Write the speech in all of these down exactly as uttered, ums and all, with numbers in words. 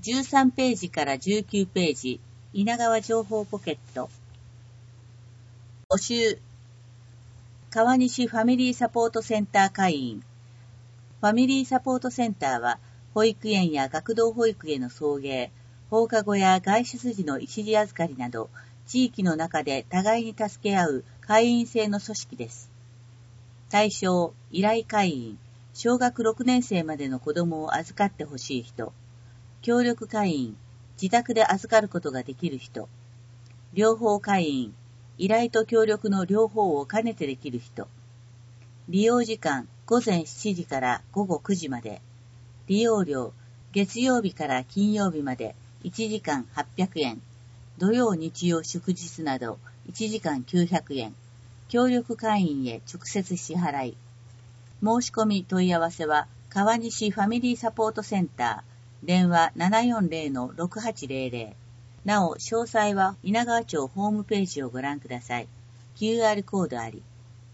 じゅうさんページからじゅうきゅうページ、稲川情報ポケット。募集。川西ファミリーサポートセンター会員。ファミリーサポートセンターは、保育園や学童保育への送迎、放課後や外出時の一時預かりなど、地域の中で互いに助け合う会員制の組織です。対象、依頼会員、小学ろくねん生までの子供を預かってほしい人、協力会員、自宅で預かることができる人、両方会員、依頼と協力の両方を兼ねてできる人、利用時間、午前しちじから午後くじまで、利用料、月曜日から金曜日までいちじかんはっぴゃくえん、土曜日曜祝日などいちじかんきゅうひゃくえん、協力会員へ直接支払い。申し込み問い合わせは、川西ファミリーサポートセンター、電話 ななよんゼロ ろくはちゼロゼロ。なお、詳細は稲川町ホームページをご覧ください。キューアール コードあり。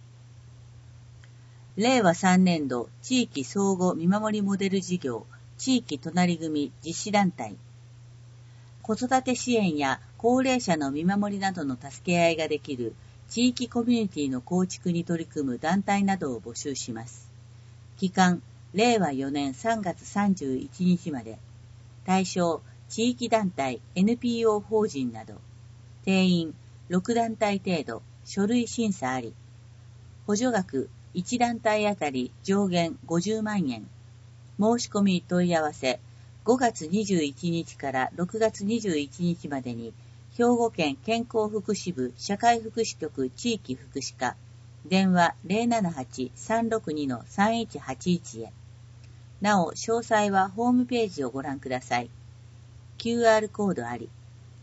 れいわさんねんど地域相互見守りモデル事業、地域隣組実施団体。子育て支援や高齢者の見守りなどの助け合いができる地域コミュニティの構築に取り組む団体などを募集します。期間、れいわよねんさんがつさんじゅういちにちまで。対象、地域団体、エヌピーオー 法人など。定員、ろくだんたい程度、書類審査あり。補助額、いちだんたいあたり上限ごじゅうまんえん。申し込み問い合わせ、ごがつにじゅういちにちからろくがつにじゅういちにちまでに、兵庫県健康福祉部社会福祉局地域福祉課、電話 ゼロななはち さんろくに さんいちはちいち へ。なお、詳細はホームページをご覧ください。キューアール コードあり。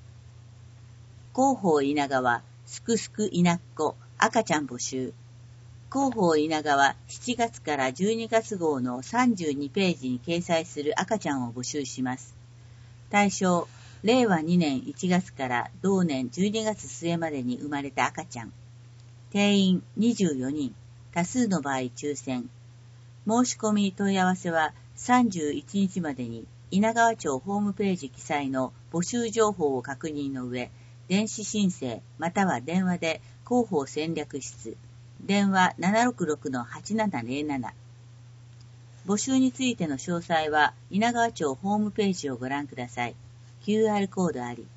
広報稲川、すくすくいなっこ、赤ちゃん募集。広報稲川しちがつからじゅうにがつ号のさんじゅうにページに掲載する赤ちゃんを募集します。対象、れいわにねんいちがつから同年じゅうにがつ末までに生まれた赤ちゃん。定員にじゅうよにん、多数の場合抽選。申し込み問い合わせはさんじゅういちにちまでに稲川町ホームページ記載の募集情報を確認の上、電子申請または電話で広報戦略室、電話 ななろくろく はちななゼロなな。募集についての詳細は稲川町ホームページをご覧ください。キューアール コードあり。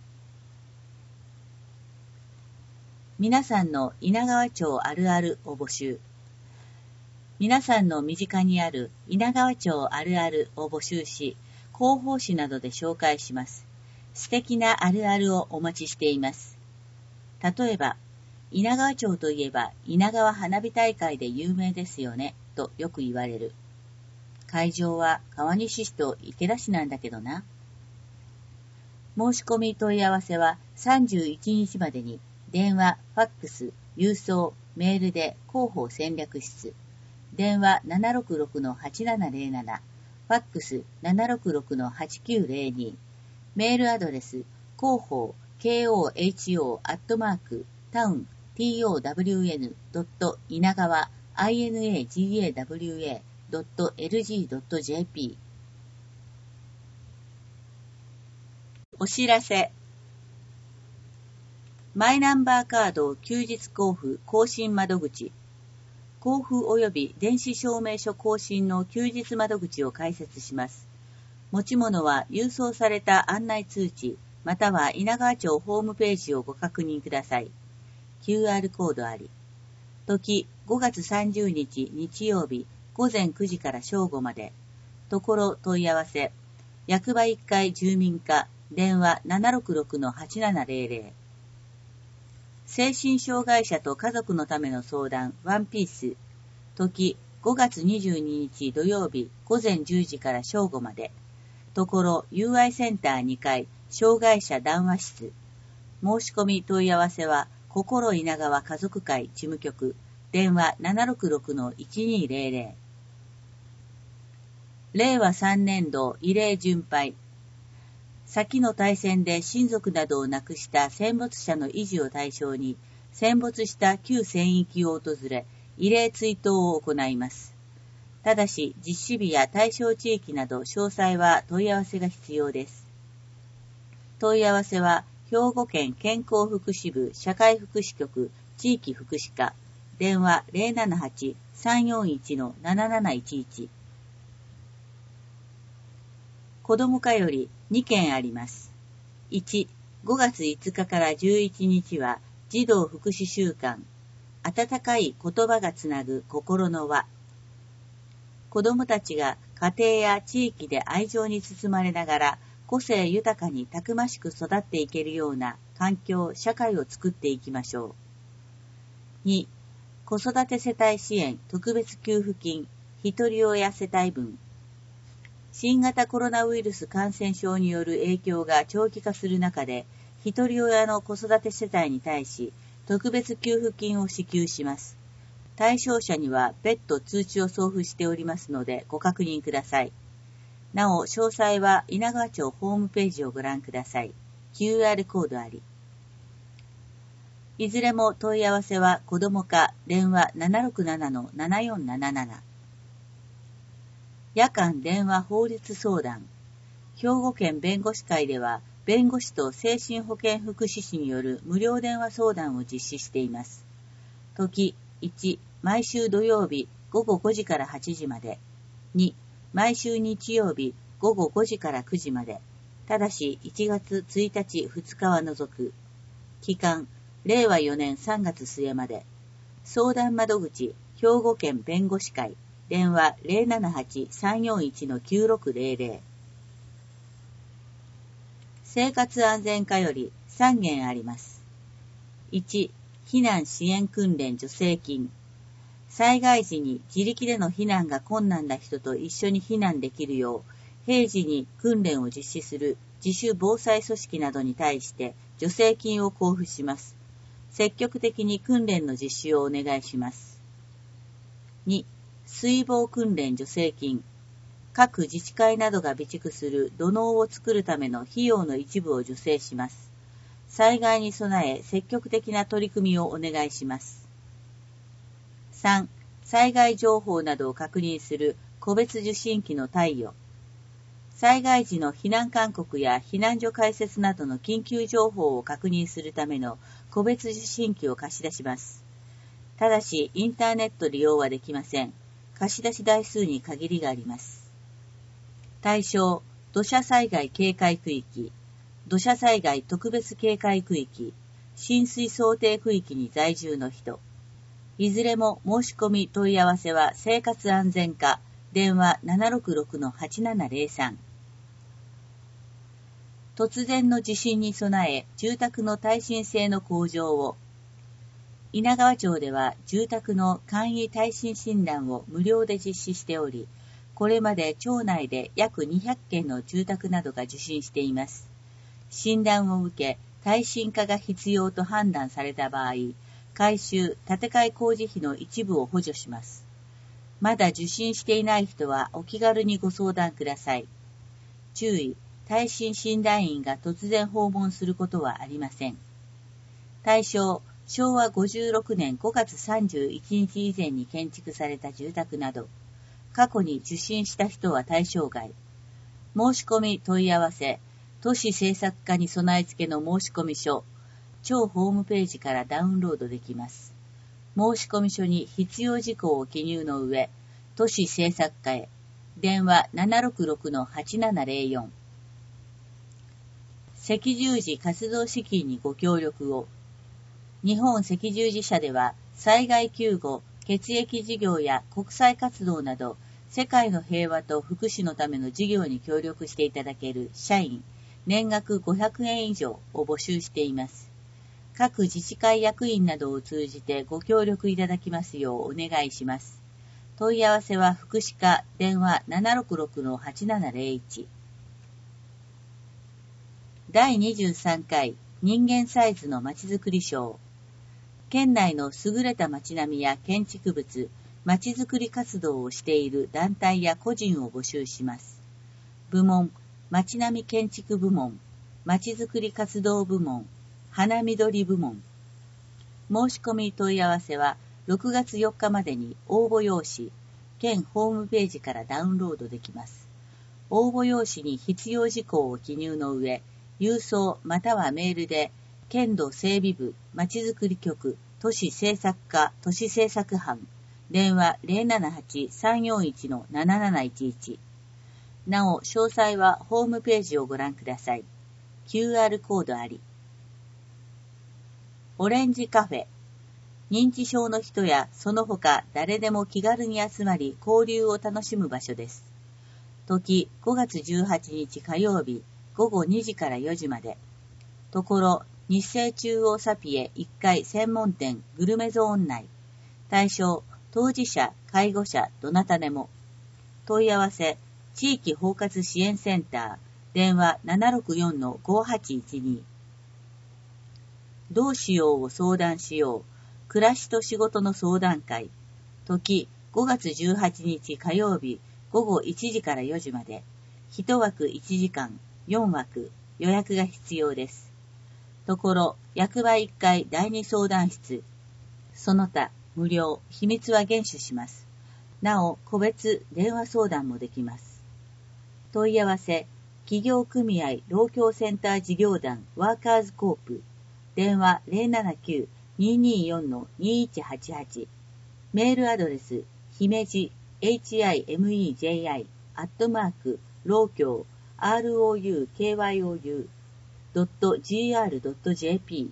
皆さんの稲川町あるあるを募集。皆さんの身近にある稲川町あるあるを募集し、広報誌などで紹介します。素敵なあるあるをお待ちしています。例えば、稲川町といえば稲川花火大会で有名ですよね、とよく言われる。会場は川西市と池田市なんだけどな。申し込み問い合わせはさんじゅういちにちまでに電話、ファックス、郵送、メールで広報戦略室、電話 ななろくろく はちななゼロなな、ファックス ななろくろく はちきゅうゼロに、メールアドレス、広報、コホ アットマーク、タウン、トウン、稲川、イナガワ、ドット エルジー ドット ジェーピー。お知らせ。マイナンバーカード休日交付更新窓口。交付及び電子証明書更新の休日窓口を開設します。持ち物は郵送された案内通知、または稲川町ホームページをご確認ください。キューアール コードあり。時、ごがつさんじゅうにち日曜日、ごぜんくじから正午まで。ところ問い合わせ。役場いっかい住民課、電話 ななろくろく はちななゼロゼロ。精神障害者と家族のための相談、ワンピース。時、ごがつにじゅうににち土曜日、ごぜんじゅうじから正午まで。ところ ユーアイ センターにかい、障害者談話室。申し込み問い合わせは、心稲川家族会事務局、電話 ななろくろく いちにゼロゼロ。れいわさんねんど慰霊巡拝。先の大戦で親族などを亡くした戦没者の遺児を対象に、戦没した旧戦域を訪れ、慰霊追悼を行います。ただし、実施日や対象地域など詳細は問い合わせが必要です。 問い合わせは、兵庫県健康福祉部社会福祉局地域福祉課、電話 ゼロななはち さんよんいち なななないちいち。子ども課よりにけんあります。いち、ごがついつかからじゅういちにちは児童福祉週間、温かい言葉がつなぐ心の輪。子どもたちが家庭や地域で愛情に包まれながら個性豊かにたくましく育っていけるような環境、社会を作っていきましょう。に、子育て世帯支援特別給付金、ひとり親世帯分。新型コロナウイルス感染症による影響が長期化する中で、ひとり親の子育て世帯に対し、特別給付金を支給します。対象者には別途通知を送付しておりますのでご確認ください。なお、詳細は稲川町ホームページをご覧ください。キューアール コードあり。いずれも問い合わせは子ども課電話 ななろくなな ななよんなななな。夜間電話法律相談。兵庫県弁護士会では、弁護士と精神保健福祉士による無料電話相談を実施しています。時いち、毎週土曜日ごごごじからはちじまで。に、毎週日曜日ごごごじからくじまで。ただしいちがつついたちふつかは除く。期間、れいわよねんさんがつすえまで。相談窓口、兵庫県弁護士会。電話 ゼロななはち さんよんいち きゅうろくゼロゼロ。生活安全課よりさんげんあります。いち、避難支援訓練助成金。災害時に自力での避難が困難な人と一緒に避難できるよう、平時に訓練を実施する自主防災組織などに対して助成金を交付します。積極的に訓練の実施をお願いします。に、水防訓練助成金。各自治会などが備蓄する土のうを作るための費用の一部を助成します。災害に備え積極的な取り組みをお願いします。さん、災害情報などを確認する個別受信機の貸与。災害時の避難勧告や避難所開設などの緊急情報を確認するための個別受信機を貸し出します。ただし、インターネット利用はできません。貸し出し台数に限りがあります。対象、土砂災害警戒区域、土砂災害特別警戒区域、浸水想定区域に在住の人。いずれも申し込み問い合わせは生活安全課、電話 ななろくろく はちななゼロさん。突然の地震に備え、住宅の耐震性の向上を。稲川町では住宅の簡易耐震診断を無料で実施しており、これまで町内で約にひゃっけんの住宅などが受診しています。診断を受け、耐震化が必要と判断された場合、改修・建て替え工事費の一部を補助します。まだ受診していない人はお気軽にご相談ください。注意、耐震診断員が突然訪問することはありません。対象、しょうわごじゅうろくねんごがつさんじゅういちにち以前に建築された住宅など、過去に受診した人は対象外。申し込み問い合わせ、都市政策課に備え付けの申込書、町ホームページからダウンロードできます。申込書に必要事項を記入の上、都市政策課へ、電話 ななろくろく はちななゼロよん。赤十字活動資金にご協力を。日本赤十字社では、災害救護、血液事業や国際活動など、世界の平和と福祉のための事業に協力していただける社員、年額ごひゃくえん以上を募集しています。各自治会役員などを通じてご協力いただきますようお願いします。問い合わせは福祉課電話 ななろくろく はちななゼロいち。だいにじゅうさんかい人間サイズのまちづくり賞。県内の優れた街並みや建築物、まちづくり活動をしている団体や個人を募集します。部門、街並み建築部門、まちづくり活動部門、花緑部門。申し込み問い合わせはろくがつよっかまでに応募用紙、県ホームページからダウンロードできます。応募用紙に必要事項を記入の上、 郵送またはメールで、県土整備部まちづくり局都市政策課都市政策班電話 ゼロななはち さんよんいち なななないちいち。なお、詳細はホームページをご覧ください。キューアール コードあり。オレンジカフェ。認知症の人やその他誰でも気軽に集まり交流を楽しむ場所です。時ごがつじゅうはちにち火曜日ごごにじからよじまで。ところ日清中央サピエいっかい専門店グルメゾーン内。対象当事者、介護者、どなたでも。問い合わせ地域包括支援センター電話 ななろくよんのごはちいちに。どうしようを相談しよう。暮らしと仕事の相談会。時ごがつじゅうはちにち火曜日ごごいちじからよじまで。いちわくいちじかん、よんわく、予約が必要です。ところ、役場いっかいだいに相談室。その他、無料、秘密は厳守します。なお、個別電話相談もできます。問い合わせ、企業組合労協センター事業団ワーカーズコープ。電話 ゼロななきゅう にーにーよん のにーいちはちはち。メールアドレス、ひめじ、エイチアイエムイージェイアイ、アットマーク、労協、アールオーユーケーワイオーユー、ドットジーアールドットジェーピー。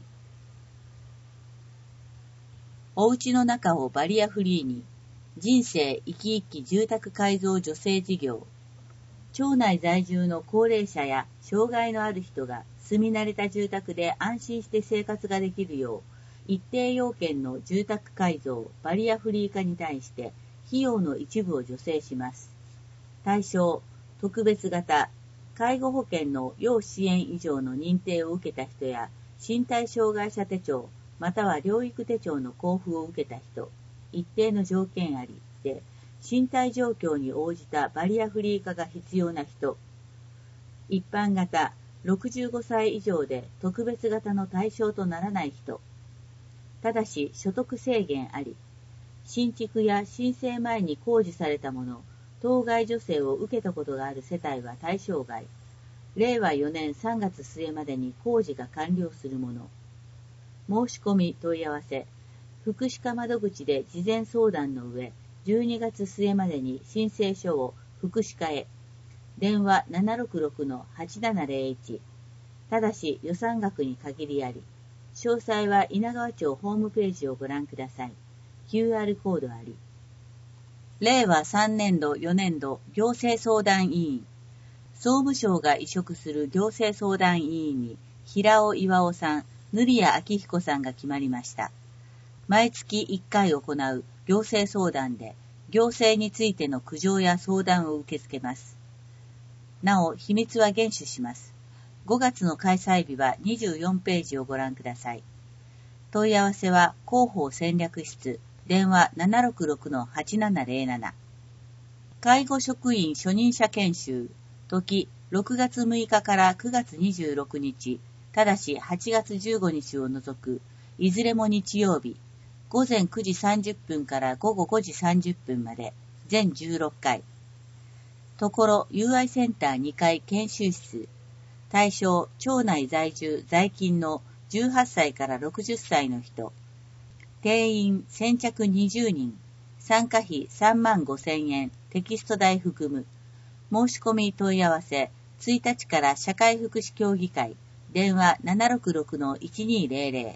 お家の中をバリアフリーに。人生生き生き住宅改造助成事業。町内在住の高齢者や障害のある人が住み慣れた住宅で安心して生活ができるよう、一定要件の住宅改造、バリアフリー化に対して費用の一部を助成します。対象、特別型、介護保険の要支援以上の認定を受けた人や、身体障害者手帳、または療育手帳の交付を受けた人、一定の条件ありで、身体状況に応じたバリアフリー化が必要な人、一般型、ろくじゅうごさい以上で特別型の対象とならない人、ただし所得制限あり、新築や申請前に公示されたもの、当該助成を受けたことがある世帯は対象外、れいわよねんさんがつ末までに工事が完了するもの。申し込み問い合わせ、福祉課窓口で事前相談の上、じゅうにがつ末までに申請書を福祉課へ。電話 ななろくろくのはちななゼロいち。ただし予算額に限りあり。詳細は稲川町ホームページをご覧ください。キューアール コードあり。れいわさんねんどよねんど行政相談委員。総務省が委嘱する行政相談委員に平尾巌さん、塗谷明彦さんが決まりました。毎月いっかい行う行政相談で行政についての苦情や相談を受け付けます。なお、秘密は厳守します。ごがつの開催日はにじゅうよんページをご覧ください。問い合わせは広報戦略室、電話 ななろくろくのはちななゼロなな。介護職員初任者研修、時ろくがつむいかからくがつにじゅうろくにち、ただしはちがつじゅうごにちを除く、いずれも日曜日、ごぜんくじさんじゅっぷんからごごごじさんじゅっぷんまで、全じゅうろっかい。ところ ユーアイ センターにかい研修室。対象、町内在住在勤のじゅうはっさいからろくじゅっさいの人。定員先着にじゅうにん。参加費さんまんごせんえん。テキスト代含む。申し込み問い合わせ、ついたちから社会福祉協議会。電話 ななろくろくのいちにーゼロゼロ。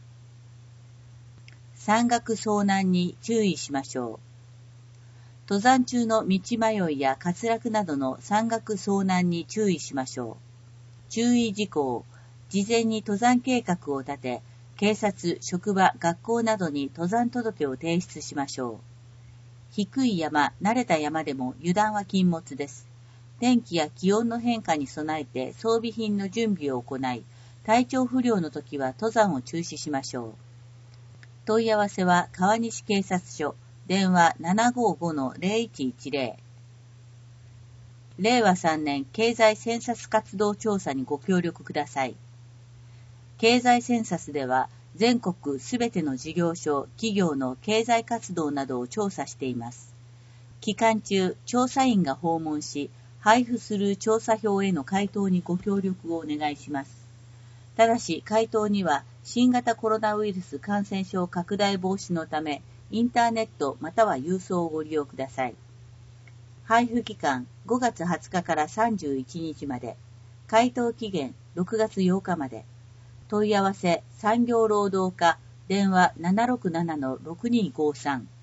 山岳遭難に注意しましょう。登山中の道迷いや滑落などの山岳遭難に注意しましょう。注意事項、事前に登山計画を立て、警察、職場、学校などに登山届を提出しましょう。低い山、慣れた山でも油断は禁物です。天気や気温の変化に備えて装備品の準備を行い、体調不良の時は登山を中止しましょう。問い合わせは川西警察署、電話 ななごごのゼロいちいちゼロ。れいわさんねん経済センサス活動調査にご協力ください。経済センサスでは全国すべての事業所、企業の経済活動などを調査しています。期間中、調査員が訪問し、 配布する調査票への回答にご協力をお願いします。ただし、回答には新型コロナウイルス感染症拡大防止のため、インターネットまたは郵送をご利用ください。配布期間ごがつはつかからさんじゅういちにちまで。回答期限ろくがつようかまで。問い合わせ産業労働課電話 ななろくななのろくにごさん。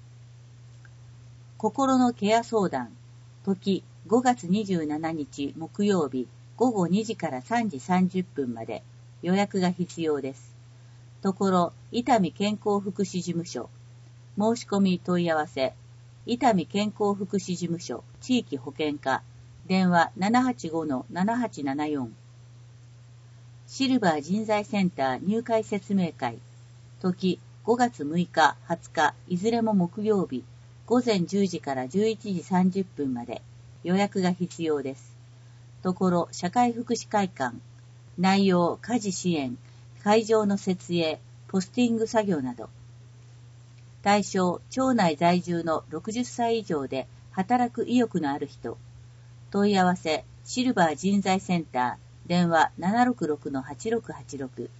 心のケア相談時ごがつにじゅうしちにち木曜日ごごにじからさんじさんじゅっぷんまで。予約が必要です。ところ伊丹健康福祉事務所。申し込み問い合わせ伊丹健康福祉事務所地域保健課電話 ななはちごのななはちななよん。シルバー人材センター入会説明会時ごがつむいかはつかいずれも木曜日ごぜんじゅうじからじゅういちじさんじゅっぷんまで。予約が必要です。ところ社会福祉会館。内容家事支援会場の設営ポスティング作業など。対象町内在住のろくじゅっさい以上で働く意欲のある人。問い合わせシルバー人材センター電話 ななろくろくのはちろくはちろく。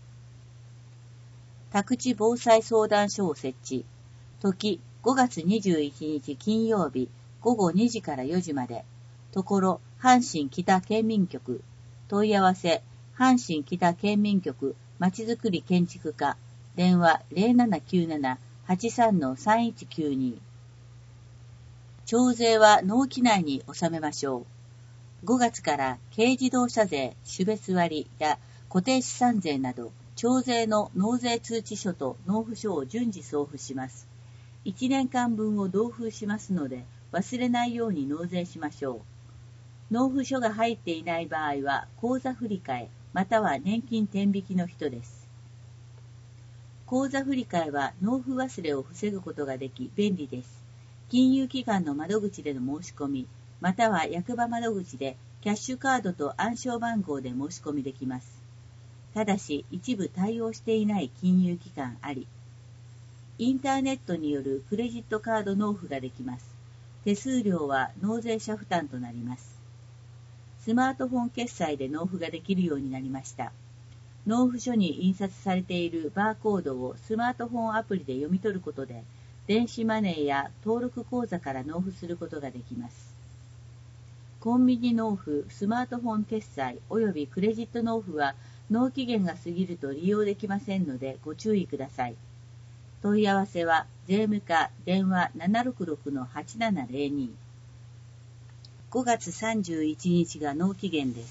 宅地防災相談所を設置時ごがつにじゅういちにち金曜日ごごにじからよじまで。ところ阪神北県民局。問い合わせ阪神北県民局まちづくり建築課電話 ゼロななきゅうななはちさんのさんいちきゅうに。徴税は納期内に納めましょう。ごがつから軽自動車税種別割や固定資産税など徴税の納税通知書と納付書を順次送付します。いちねんかんぶんを同封しますので忘れないように納税しましょう。納付書が入っていない場合は口座振替または年金天引きの人です。口座振替は納付忘れを防ぐことができ便利です。金融機関の窓口での申し込みまたは役場窓口でキャッシュカードと暗証番号で申し込みできます。ただし一部対応していない金融機関あり。インターネットによるクレジットカード納付ができます。手数料は納税者負担となります。スマートフォン決済で納付ができるようになりました。納付書に印刷されているバーコードをスマートフォンアプリで読み取ることで、電子マネーや登録口座から納付することができます。コンビニ納付、スマートフォン決済およびクレジット納付は納期限が過ぎると利用できませんのでご注意ください。問い合わせは税務課電話 ななろくろくのはちななゼロに。ごがつさんじゅういちにちが納期限です。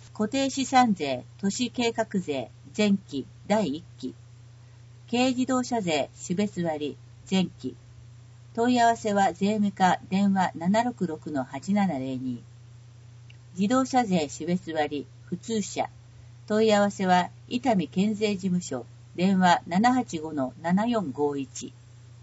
固定資産税、都市計画税、前期だいいっき。軽自動車税、種別割、前期。問い合わせは税務課電話 ななろくろくのはちななゼロに。自動車税種別割、普通車。問い合わせは伊丹県税事務所電話 ななはちごのななよんごいち。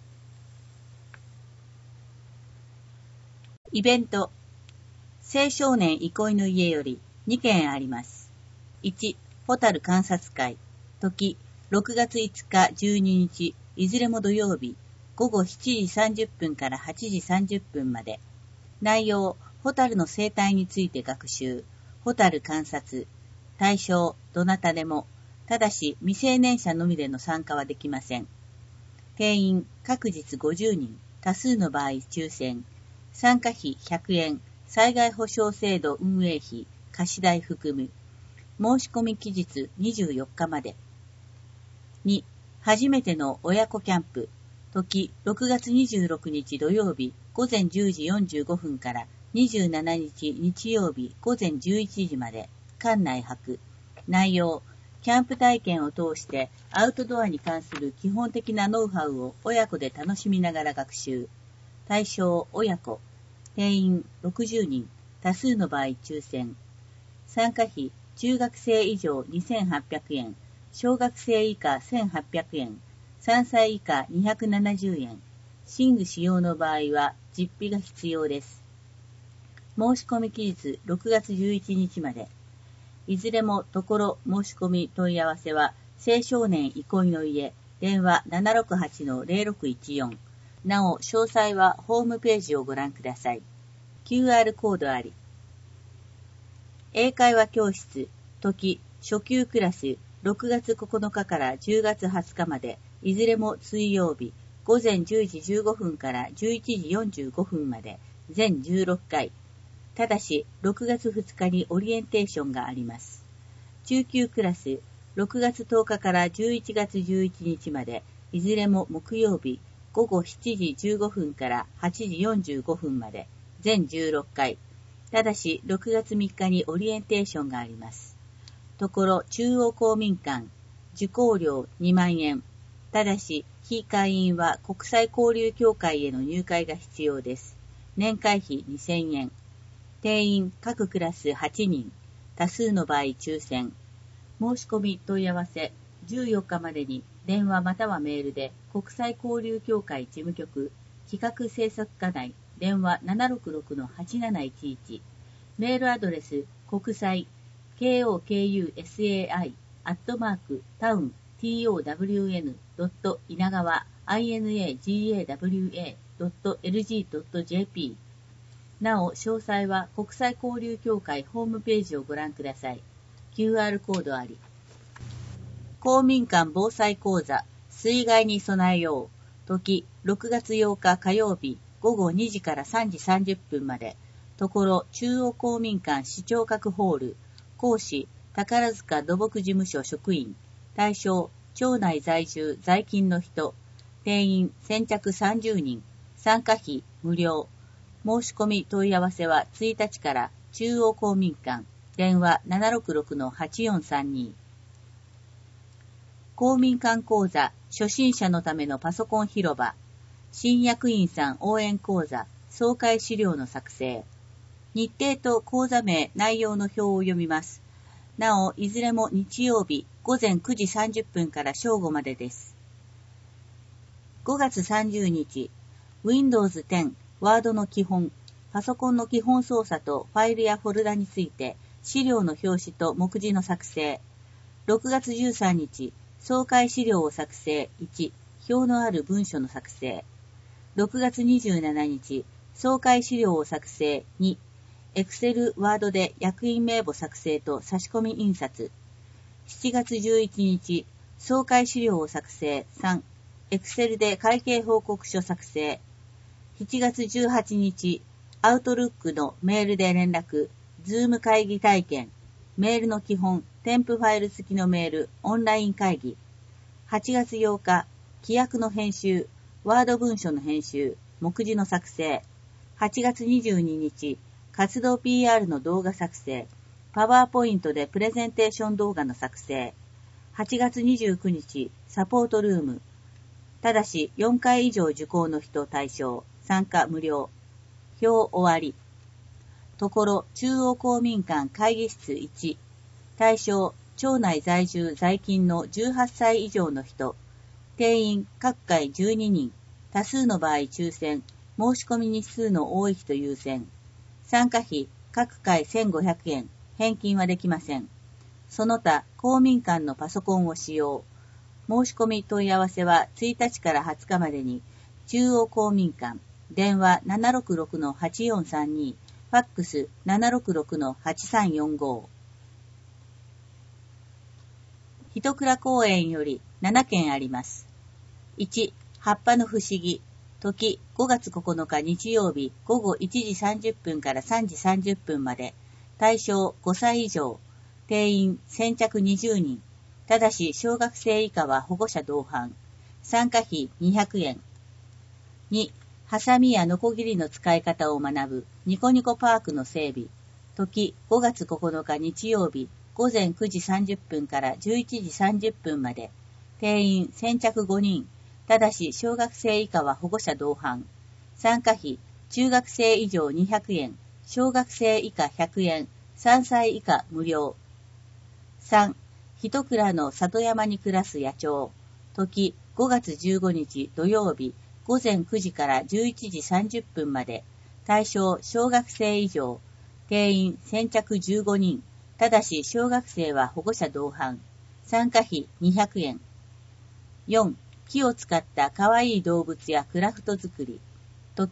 イベント青少年憩いの家よりにけんあります。いち. ホタル観察会時ろくがついつかじゅうににちいずれも土曜日ごごしちじさんじゅっぷんからはちじさんじゅっぷんまで。内容ホタルの生態について学習ホタル観察対象どなたでもただし未成年者のみでの参加はできません。定員各日ごじゅうにん多数の場合抽選参加費ひゃくえん災害保障制度運営費貸し代含む申し込み期日にじゅうよっかまで。に. 初めての親子キャンプ時ろくがつにじゅうろくにち土曜日ごぜんじゅうじよんじゅうごふんからにじゅうしちにち日曜日ごぜんじゅういちじまで。館内泊内容キャンプ体験を通してアウトドアに関する基本的なノウハウを親子で楽しみながら学習。対象親子定員ろくじゅうにん多数の場合抽選参加費中学生以上にせんはっぴゃくえん小学生以下せんはっぴゃくえんさんさい以下にひゃくななじゅうえん寝具使用の場合は実費が必要です。申し込み期日ろくがつじゅういちにちまで。いずれもところ申し込み問い合わせは青少年憩いの家電話 ななろくはちのゼロろくいちよん。なお詳細はホームページをご覧ください。 キューアール コードあり。英会話教室、時、初級クラス、ろくがつここのかからじゅうがつはつかまで、いずれも水曜日、午前じゅうじじゅうごふんからじゅういちじよんじゅうごふんまで、全じゅうろっかい。ただし、ろくがつふつかにオリエンテーションがあります。中級クラス、ろくがつとおかからじゅういちがつじゅういちにちまで、いずれも木曜日、午後しちじじゅうごふんからはちじよんじゅうごふんまで、全じゅうろっかい。ただし、ろくがつみっかにオリエンテーションがあります。ところ、中央公民館、受講料にまんえん。ただし、非会員は国際交流協会への入会が必要です。年会費にせんえん。定員各クラスはちにん。多数の場合抽選。申し込み問い合わせじゅうよっかまでに電話またはメールで国際交流協会事務局企画制作課内電話 ななろくろくのはちなないちいち メールアドレス国際 コクサイ アットマークタウン トウン 稲川 イナガワ ドット エルジー ドット ジェーピー なお、詳細は国際交流協会ホームページをご覧ください。キューアール コードあり。公民館防災講座、水害に備えよう。時、ろくがつようか火曜日、午後にじからさんじさんじゅっぷんまで。ところ、中央公民館市長閣ホール。講師、宝塚土木事務所職員。対象、町内在住、在勤の人。定員、先着さんじゅうにん。参加費、無料。申し込み問い合わせはついたちから中央公民館、電話 ななろくろくのはちよんさんに。公民館講座、初心者のためのパソコン広場。新役員さん応援講座、総会資料の作成。日程と講座名、内容の表を読みます。なお、いずれも日曜日、午前くじさんじゅっぷんから正午までです。ごがつさんじゅうにち、ウィンドウズテン、ワードの基本、パソコンの基本操作とファイルやフォルダについて、資料の表紙と目次の作成。ろくがつじゅうさんにち、総会資料を作成いち、表のある文書の作成。ろくがつにじゅうしちにち、総会資料を作成に、Excel、Word で役員名簿作成と差し込み印刷。しちがつじゅういちにち、総会資料を作成さん、Excel で会計報告書作成。しちがつじゅうはちにち、アウトルックのメールで連絡、ズーム会議体験、メールの基本、添付ファイル付きのメール、オンライン会議。はちがつようか、規約の編集、ワード文書の編集、目次の作成。はちがつにじゅうににち、活動 ピーアール の動画作成、パワーポイントでプレゼンテーション動画の作成。はちがつにじゅうくにち、サポートルーム。ただしよんかい以上受講の人対象、参加無料。表終わり。ところ、中央公民館会議室いち。対象、町内在住在勤のじゅうはっさい以上の人。定員、各回じゅうににん。多数の場合抽選。申し込み日数の多い人優先。参加費、各回せんごひゃくえん。返金はできません。その他、公民館のパソコンを使用。申し込み問い合わせはついたちからはつかまでに、中央公民館、電話 ななろくろくのはちよんさんに、ファックス ななろくろくのはちさんよんご。一倉公園よりななけんあります。いち、葉っぱの不思議。時、ごがつここのか日曜日、午後いちじさんじゅっぷんからさんじさんじゅっぷんまで。対象ごさい以上。定員先着にじゅうにん。ただし、小学生以下は保護者同伴。参加費にひゃくえん。に、ハサミやノコギリの使い方を学ぶニコニコパークの整備。時、ごがつここのか日曜日、午前くじさんじゅっぷんからじゅういちじさんじゅっぷんまで。定員先着ごにん。ただし、小学生以下は保護者同伴。参加費、中学生以上にひゃくえん、小学生以下ひゃくえん、さんさい以下無料。さん、一倉の里山に暮らす野鳥。時、ごがつじゅうごにち土曜日、午前くじからじゅういちじさんじゅっぷんまで。対象、小学生以上。定員、先着じゅうごにん。ただし、小学生は保護者同伴。参加費にひゃくえん。よん、木を使ったかわいい動物やクラフト作り。時、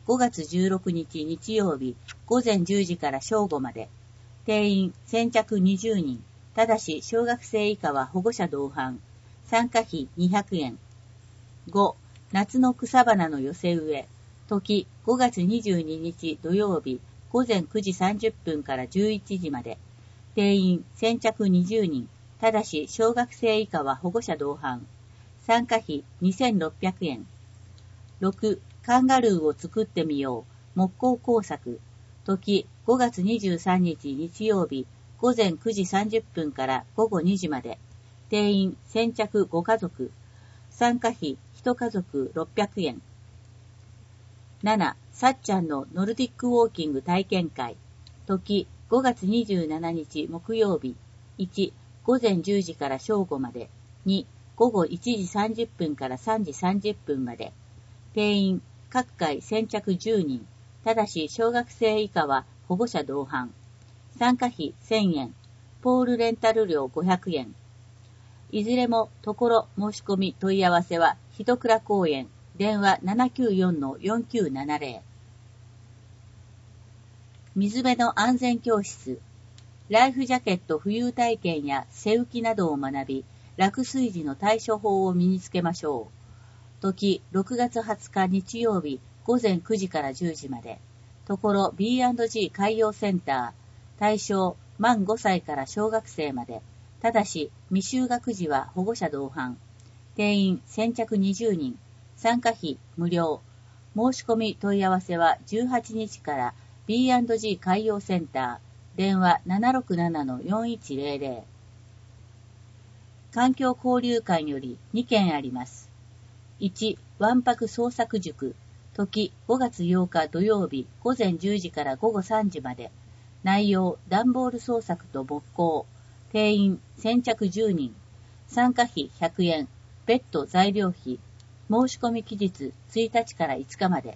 ごがつじゅうろくにち日曜日午前じゅうじから正午まで。定員先着にじゅうにん。ただし小学生以下は保護者同伴。参加費にひゃくえん。ご. 夏の草花の寄せ植え。時ごがつにじゅうににち土曜日午前くじさんじゅっぷんからじゅういちじまで。定員先着にじゅうにん。ただし小学生以下は保護者同伴。参加費にせんろっぴゃくえん。ろく. カンガルーを作ってみよう。木工工作。時ごがつにじゅうさんにち日曜日午前くじさんじゅっぷんから午後にじまで。定員先着ごかぞく。参加費いちかぞくろっぴゃくえん。なな. さっちゃんのノルディックウォーキング体験会。時ごがつにじゅうしちにち木曜日。いち. 午前じゅうじから正午まで。に. 午後いちじさんじゅっぷんからさんじさんじゅっぷんまで。定員各回先着じゅうにん。ただし小学生以下は保護者同伴。参加費せんえん。ポールレンタル料ごひゃくえん。いずれもところ申し込み問い合わせは一倉公園。電話 ななきゅうよんのよんきゅうななぜろ。水辺の安全教室。ライフジャケット浮遊体験や背浮きなどを学び、落水時の対処法を身につけましょう。時ろくがつはつか日曜日午前くじからじゅうじまで。ところ ビーアンドジー 海洋センター。対象満ごさいから小学生まで。ただし未就学児は保護者同伴。定員先着にじゅうにん。参加費無料。申し込み問い合わせはじゅうはちにちから ビーアンドジー 海洋センター。電話 ななろくななのよんいちぜろぜろ。環境交流館よりにけんあります。いち. わんぱく創作塾。時ごがつようか土曜日午前じゅうじから午後さんじまで。内容段ボール創作と木工。定員先着じゅうにん。参加費ひゃくえん。別途材料費。申し込み期日ついたちからいつかまで。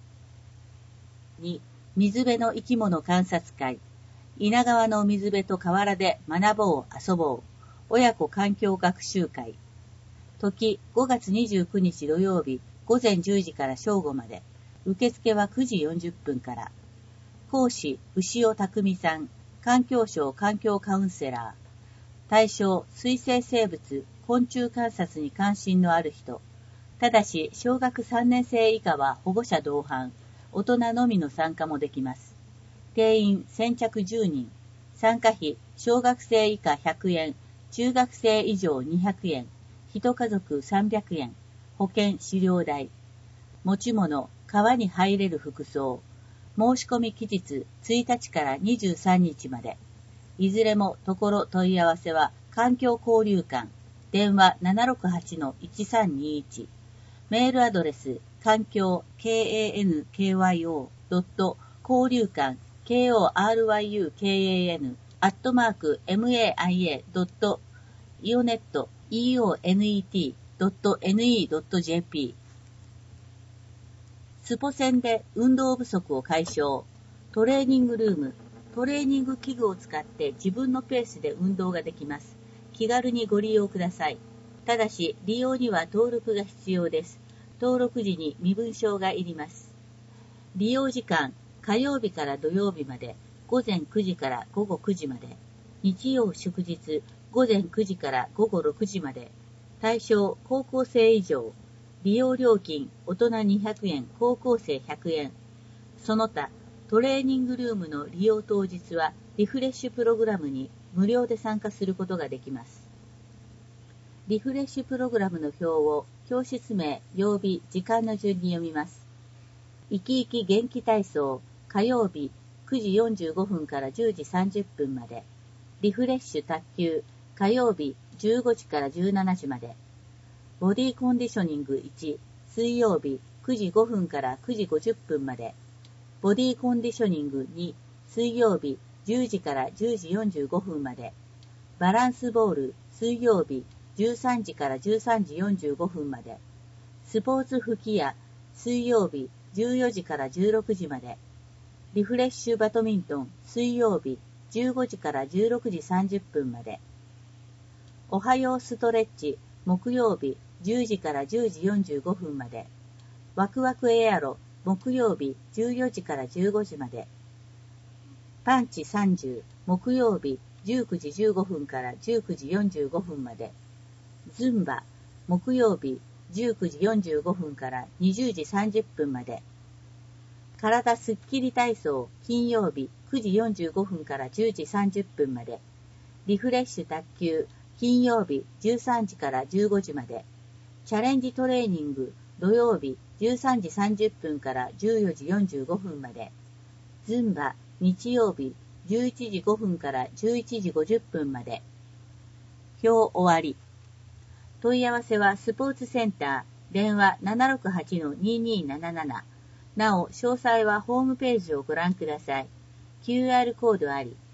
に. 水辺の生き物観察会。稲川の水辺と河原で学ぼう遊ぼう。親子環境学習会。時ごがつにじゅうくにち土曜日午前じゅうじから正午まで。受付はくじよんじゅっぷんから。講師牛尾匠さん。環境省環境カウンセラー。対象水生生物昆虫観察に関心のある人。ただし小学さんねん生以下は保護者同伴。大人のみの参加もできます。定員先着じゅうにん。参加費小学生以下ひゃくえん。中学生以上にひゃくえん。一家族さんびゃくえん。保険飼料代。持ち物川に入れる服装。申し込み期日ついたちからにじゅうさんにちまで。いずれもところ問い合わせは環境交流館。電話 ななろくはちのいちさんにいち。メールアドレス環境 カンキョ ドット 交流館 コルユカン アットマーク マイア ドット イオネット イーオーエヌイーティー ドット エヌイー ドット ジェーピー。スポ線で運動不足を解消。トレーニングルーム。トレーニング器具を使って自分のペースで運動ができます。気軽にご利用ください。ただし利用には登録が必要です。登録時に身分証がいります。利用時間火曜日から土曜日まで午前くじから午後くじまで。日曜祝日午前くじから午後ろくじまで。対象高校生以上。利用料金大人にひゃくえん、高校生ひゃくえん。その他トレーニングルームの利用当日はリフレッシュプログラムに無料で参加することができます。リフレッシュプログラムの表を教室名、曜日、時間の順に読みます。生き生き元気体操、火曜日くじよんじゅうごふんからじゅうじさんじゅっぷんまで。リフレッシュ卓球、火曜日じゅうごじからじゅうしちじまで。ボディコンディショニングいち、水曜日くじごふんからくじごじゅっぷんまで。ボディコンディショニングに、水曜日じゅうじからじゅうじよんじゅうごふんまで。バランスボール、水曜日じゅうさんじからじゅうさんじよんじゅうごふんまで。スポーツ吹き矢、水曜日じゅうよじからじゅうろくじまで。リフレッシュバドミントン、水曜日じゅうごじからじゅうろくじさんじゅっぷんまで。おはようストレッチ、木曜日じゅうじからじゅうじよんじゅうごふんまで。ワクワクエアロ、 木曜日じゅうよじからじゅうごじまで。パンチさんじゅう、木曜日じゅうくじじゅうごふんからじゅうくじよんじゅうごふんまで。ズンバ、木曜日じゅうくじよんじゅうごふんからにじゅうじさんじゅっぷんまで。体すっきり体操、金曜日くじよんじゅうごふんからじゅうじさんじゅっぷんまで。リフレッシュ卓球、金曜日じゅうさんじからじゅうごじまで。チャレンジトレーニング、土曜日じゅうさんじさんじゅっぷんからじゅうよじよんじゅうごふんまで。ズンバ、日曜日じゅういちじごふんからじゅういちじごじゅっぷんまで。表終わり。問い合わせはスポーツセンター、電話 ななろくはちのにーにーなななな。なお、詳細はホームページをご覧ください。キューアール コードあり。